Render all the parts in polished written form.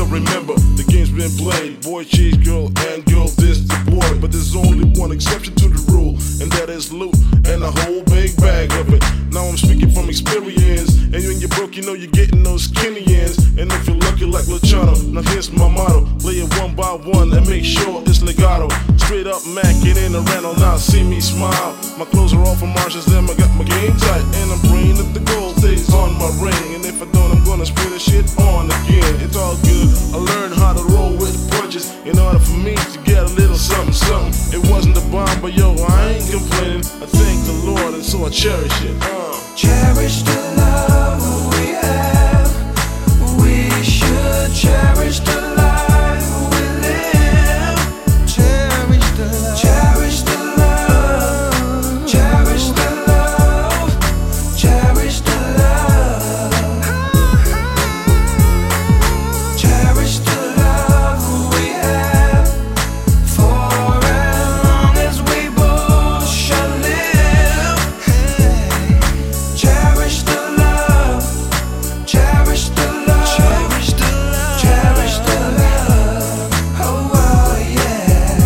remember the game's been played. Boy chase girl and girl this the boy. But there's only one exception to the rule, and that is loot and a whole big bag of it. Now I'm speaking from experience, and when you're broke, you know you're getting those skinny ends. And if you're lucky like Luciano, now here's my motto: play it one by one and make sure it's legato. Straight up macking in the rental, now see me smile. My clothes are all from Marshalls, then I got my game tight, and I'm praying that the gold stays on my ring. And if I don't, I'm gonna spray the shit on again. It's all good. I learned how to roll with punches in order for me to get a little something, something. It wasn't the bomb, but yo, I ain't complaining. I thank the Lord, and so I cherish it. Cherish the love we have. We should cherish the life we live. Cherish the love. Cherish the love. Cherish the love. Cherish the love. Cherish the love we have. For as long as we both shall live. Cherish the love. Cherish the love. Cherish the love. Cherish the love. Oh, oh yeah.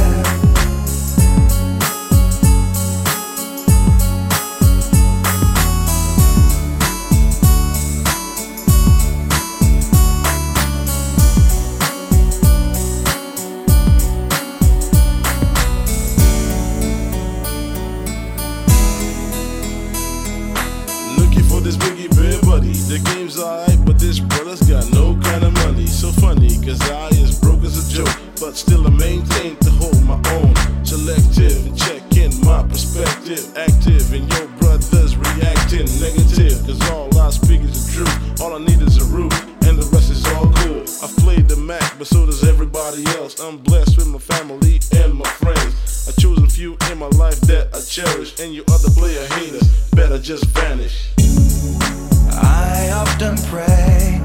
Looking for this biggie bear buddy. The game's alright, but this brother's got no kind of money. So funny, cause I is broke as a joke, but still I maintain to hold my own. Selective and check in my perspective. Active and your brothers reacting negative, cause all I speak is the truth. All I need is a roof, and the rest is all good. I've played the Mac, but so does everybody else. I'm blessed with my family and my friends. I've chosen few in my life that I cherish, and you other player haters better just vanish. I often pray